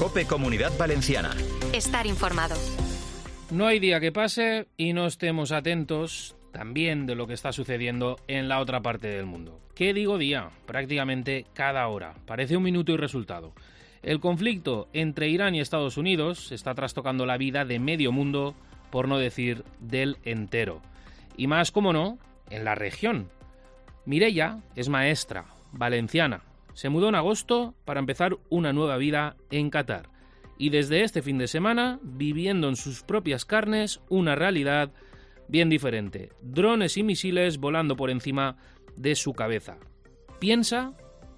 COPE Comunidad Valenciana. Estar informado. No hay día que pase y no estemos atentos también de lo que está sucediendo en la otra parte del mundo. ¿Qué digo día? Prácticamente cada hora. Parece un minuto y resultado. El conflicto entre Irán y Estados Unidos está trastocando la vida de medio mundo, por no decir del entero. Y más, como no, en la región. Mireia es maestra, valenciana. Se mudó en agosto para empezar una nueva vida en Qatar. Y desde este fin de semana, viviendo en sus propias carnes una realidad bien diferente. Drones y misiles volando por encima de su cabeza. Piensa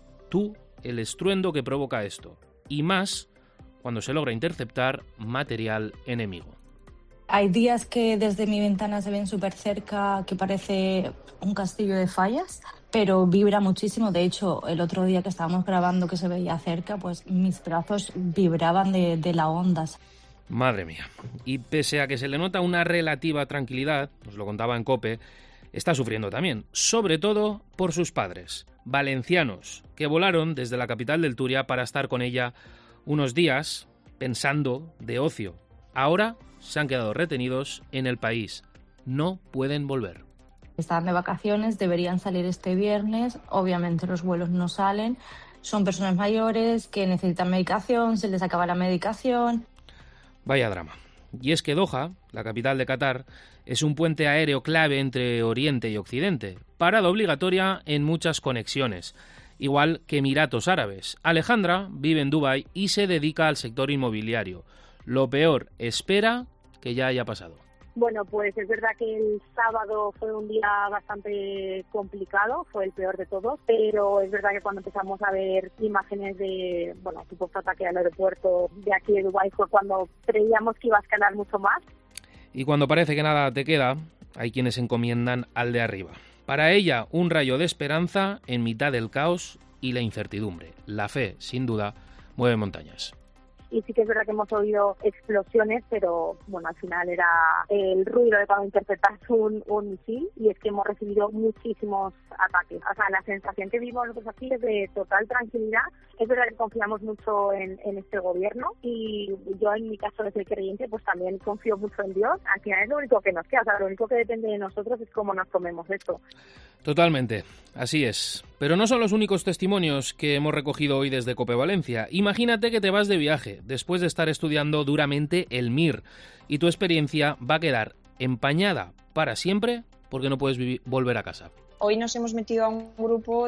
tú el estruendo que provoca esto. Y más cuando se logra interceptar material enemigo. Hay días que desde mi ventana se ven súper cerca, que parece un castillo de fallas, pero vibra muchísimo. De hecho, el otro día que estábamos grabando que se veía cerca, pues mis brazos vibraban de las ondas. Madre mía. Y pese a que se le nota una relativa tranquilidad, nos lo contaba en COPE, está sufriendo también, sobre todo por sus padres, valencianos, que volaron desde la capital del Turia para estar con ella unos días pensando de ocio. Ahora se han quedado retenidos en el país. No pueden volver. Están de vacaciones, deberían salir este viernes. Obviamente los vuelos no salen. Son personas mayores que necesitan medicación, se les acaba la medicación. Vaya drama. Y es que Doha, la capital de Qatar, es un puente aéreo clave entre Oriente y Occidente, parada obligatoria en muchas conexiones, igual que Emiratos Árabes. Alejandra vive en Dubái y se dedica al sector inmobiliario. Lo peor espera que ya haya pasado. Bueno, pues es verdad que el sábado fue un día bastante complicado, fue el peor de todos, pero es verdad que cuando empezamos a ver imágenes de, supuesto ataque al aeropuerto de aquí de Dubái fue cuando creíamos que iba a escalar mucho más. Y cuando parece que nada te queda, hay quienes encomiendan al de arriba. Para ella, un rayo de esperanza en mitad del caos y la incertidumbre. La fe, sin duda, mueve montañas. Y sí que es verdad que hemos oído explosiones, pero al final era el ruido de cuando interpretas un misil, y es que hemos recibido muchísimos ataques. O sea, la sensación que vimos nosotros aquí es de total tranquilidad. Es verdad que confiamos mucho en este gobierno, y yo en mi caso de ser creyente, pues también confío mucho en Dios. Al final es lo único que nos queda, o sea, lo único que depende de nosotros es cómo nos tomemos esto. Totalmente, así es. Pero no son los únicos testimonios que hemos recogido hoy desde COPE Valencia. Imagínate que te vas de viaje después de estar estudiando duramente el MIR y tu experiencia va a quedar empañada para siempre porque no puedes volver a casa. Hoy nos hemos metido a un grupo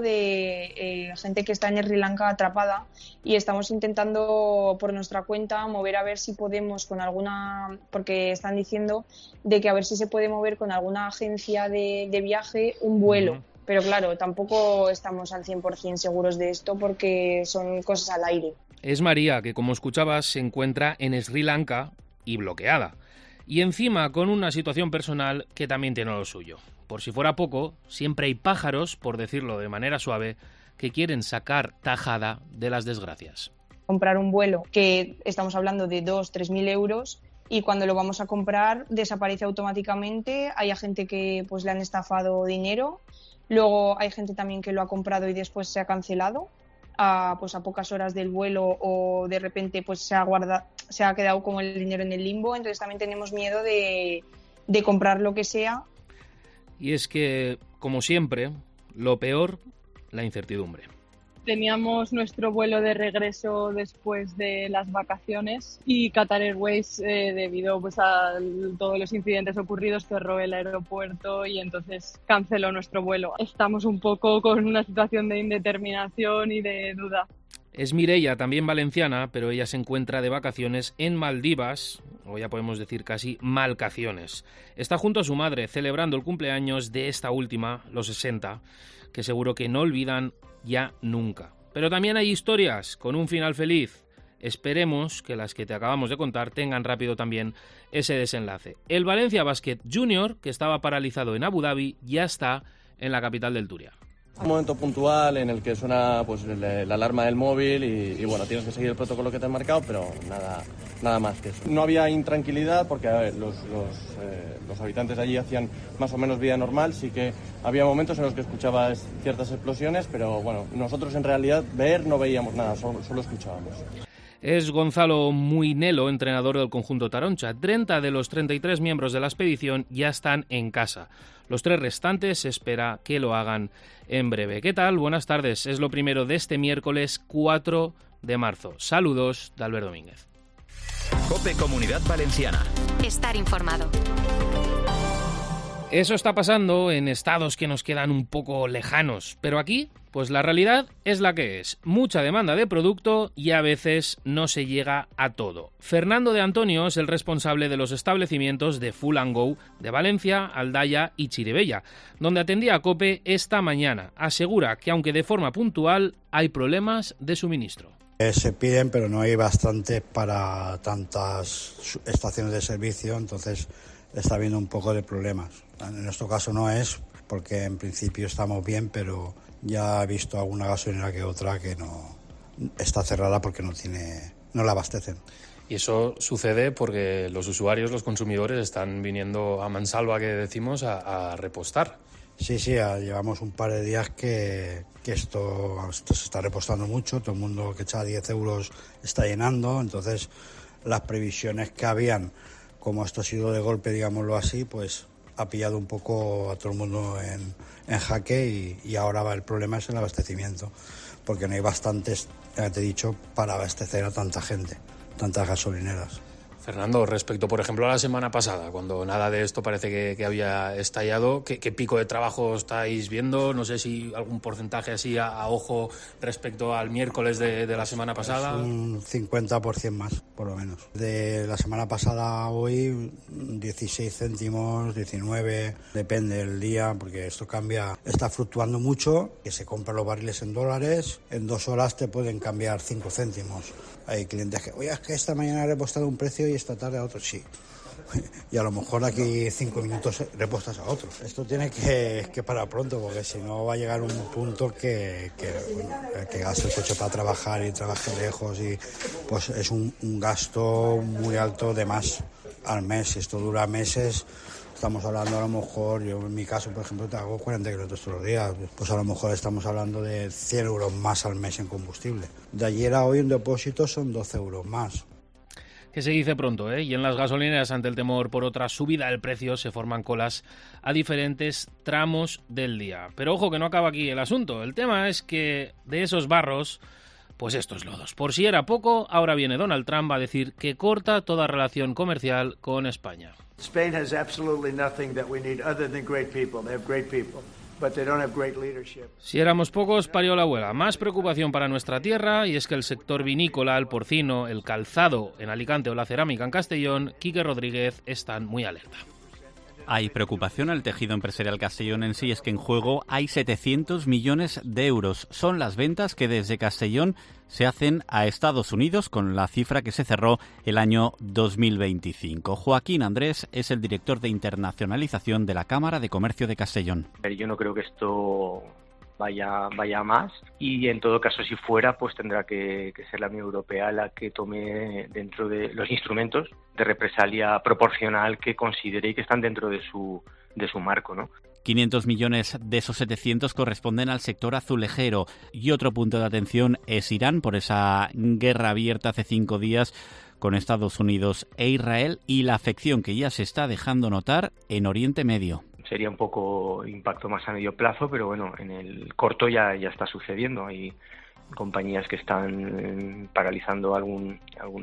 de gente que está en Sri Lanka atrapada y estamos intentando por nuestra cuenta mover a ver si podemos con alguna, porque están diciendo de que a ver si se puede mover con alguna agencia de viaje un vuelo. Pero claro, tampoco estamos al 100% seguros de esto porque son cosas al aire. Es María, que como escuchabas se encuentra en Sri Lanka y bloqueada. Y encima con una situación personal que también tiene lo suyo. Por si fuera poco, siempre hay pájaros, por decirlo de manera suave, que quieren sacar tajada de las desgracias. Comprar un vuelo que estamos hablando de 2.000-3.000 euros y cuando lo vamos a comprar desaparece automáticamente. Hay gente que pues le han estafado dinero. Luego hay gente también que lo ha comprado y después se ha cancelado a pocas horas del vuelo, o de repente pues se ha quedado como el dinero en el limbo. Entonces también tenemos miedo de comprar lo que sea. Y es que, como siempre, lo peor, la incertidumbre. Teníamos nuestro vuelo de regreso después de las vacaciones y Qatar Airways, debido a todos los incidentes ocurridos, cerró el aeropuerto y entonces canceló nuestro vuelo. Estamos un poco con una situación de indeterminación y de duda. Es Mireia, también valenciana, pero ella se encuentra de vacaciones en Maldivas, o ya podemos decir casi malcaciones. Está junto a su madre celebrando el cumpleaños de esta última, los 60, que seguro que no olvidan ya nunca. Pero también hay historias con un final feliz. Esperemos que las que te acabamos de contar tengan rápido también ese desenlace. El Valencia Basket Junior, que estaba paralizado en Abu Dhabi, ya está en la capital del Turia. Un momento puntual en el que suena la alarma del móvil y tienes que seguir el protocolo que te han marcado, pero nada más que eso. No había intranquilidad porque los habitantes de allí hacían más o menos vida normal, sí que había momentos en los que escuchabas ciertas explosiones, pero nosotros en realidad no veíamos nada, solo escuchábamos. Es Gonzalo Muinelo, entrenador del conjunto Taroncha. 30 de los 33 miembros de la expedición ya están en casa. Los 3 restantes se espera que lo hagan en breve. ¿Qué tal? Buenas tardes. Es lo primero de este miércoles 4 de marzo. Saludos de Albert Domínguez. COPE Comunidad Valenciana. Estar informado. Eso está pasando en estados que nos quedan un poco lejanos, pero aquí, pues la realidad es la que es. Mucha demanda de producto y a veces no se llega a todo. Fernando de Antonio es el responsable de los establecimientos de Full & Go de Valencia, Aldaya y Chirivella, donde atendía a COPE esta mañana. Asegura que aunque de forma puntual hay problemas de suministro. Se piden, pero no hay bastante para tantas estaciones de servicio, entonces está habiendo un poco de problemas. En nuestro caso no es, porque en principio estamos bien, pero ya he visto alguna gasolinera que otra que no está cerrada porque no la abastecen. Y eso sucede porque los usuarios, los consumidores, están viniendo a mansalva, que decimos, a repostar. Sí, llevamos un par de días que esto se está repostando mucho, todo el mundo que echa 10 euros está llenando, entonces las previsiones que habían, como esto ha sido de golpe, digámoslo así, pues ha pillado un poco a todo el mundo en jaque y ahora el problema es el abastecimiento, porque no hay bastantes, ya te he dicho, para abastecer a tanta gente, tantas gasolineras. Fernando, respecto, por ejemplo, a la semana pasada, cuando nada de esto parece que había estallado, ¿qué pico de trabajo estáis viendo? No sé si algún porcentaje así a ojo respecto al miércoles de la semana pasada. Es un 50% más, por lo menos. De la semana pasada a hoy, 16 céntimos, 19, depende del día, porque esto cambia, está fluctuando mucho, que se compran los barriles en dólares, en 2 horas te pueden cambiar 5 céntimos. Hay clientes que, oye, es que esta mañana he repostado un precio y esta tarde a otro, sí. Y a lo mejor aquí 5 minutos repostas a otro. Esto tiene que parar pronto, porque si no va a llegar un punto que gaste el coche para trabajar y trabaje lejos, y pues es un gasto muy alto de más al mes. Si esto dura meses, estamos hablando a lo mejor, yo en mi caso, por ejemplo, te hago 40 kilómetros todos los días, pues a lo mejor estamos hablando de 100 euros más al mes en combustible. De ayer a hoy un depósito son 12 euros más. Que se dice pronto, ¿eh? Y en las gasolineras, ante el temor por otra subida del precio, se forman colas a diferentes tramos del día. Pero ojo, que no acaba aquí el asunto. El tema es que de esos barros, pues estos lodos. Por si era poco, ahora viene Donald Trump a decir que corta toda relación comercial con España. Spain has absolutely nothing that we need other than great people. They have great people, but they don't have great leadership. Si éramos pocos, parió la abuela. Más preocupación para nuestra tierra, y es que el sector vinícola, el porcino, el calzado en Alicante o la cerámica en Castellón, Quique Rodríguez, están muy alerta. Hay preocupación al tejido empresarial Castellón en sí, es que en juego hay 700 millones de euros. Son las ventas que desde Castellón se hacen a Estados Unidos, con la cifra que se cerró el año 2025. Joaquín Andrés es el director de internacionalización de la Cámara de Comercio de Castellón. Yo no creo que esto vaya a más, y en todo caso, si fuera, pues tendrá que ser la Unión Europea la que tome dentro de los instrumentos de represalia proporcional que considere y que están dentro de su marco, ¿no? 500 millones de esos 700 corresponden al sector azulejero, y otro punto de atención es Irán, por esa guerra abierta hace 5 días con Estados Unidos e Israel, y la afección que ya se está dejando notar en Oriente Medio. Sería un poco impacto más a medio plazo, pero bueno, en el corto ya está sucediendo. Hay compañías que están paralizando algún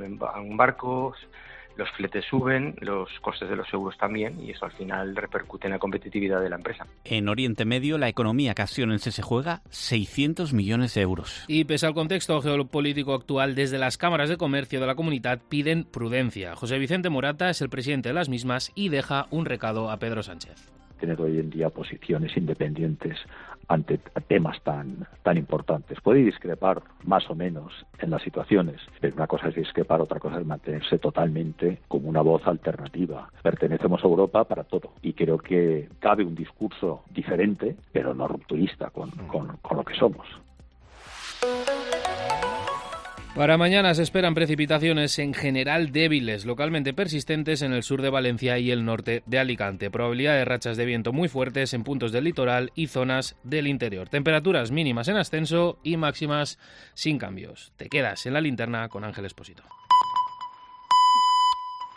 barco, los fletes suben, los costes de los seguros también, y eso al final repercute en la competitividad de la empresa. En Oriente Medio, la economía castellonense se juega 600 millones de euros. Y pese al contexto geopolítico actual, desde las cámaras de comercio de la comunidad piden prudencia. José Vicente Morata es el presidente de las mismas y deja un recado a Pedro Sánchez. Tener hoy en día posiciones independientes ante temas tan importantes. Puede discrepar más o menos en las situaciones, pero una cosa es discrepar, otra cosa es mantenerse totalmente como una voz alternativa. Pertenecemos a Europa para todo, y creo que cabe un discurso diferente, pero no rupturista con lo que somos. Para mañana se esperan precipitaciones en general débiles, localmente persistentes en el sur de Valencia y el norte de Alicante. Probabilidad de rachas de viento muy fuertes en puntos del litoral y zonas del interior. Temperaturas mínimas en ascenso y máximas sin cambios. Te quedas en la linterna con Ángel Expósito.